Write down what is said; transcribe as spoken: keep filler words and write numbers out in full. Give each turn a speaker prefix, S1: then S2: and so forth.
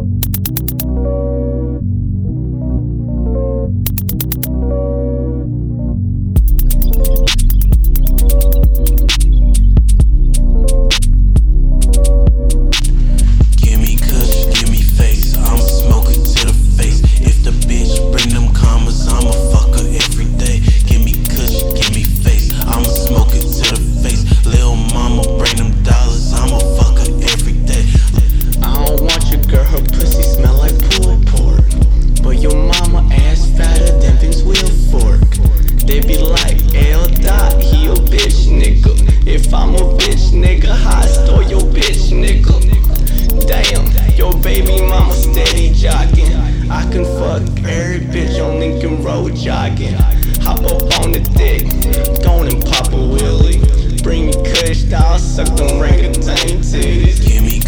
S1: If I'm a bitch nigga, how I stole your bitch nigga. Damn, your baby mama steady jogging. I can fuck every bitch on Lincoln Road jogging. Hop up on the dick, go and pop a wheelie. Bring me kush, I'll suck them orangutan titties.
S2: Give me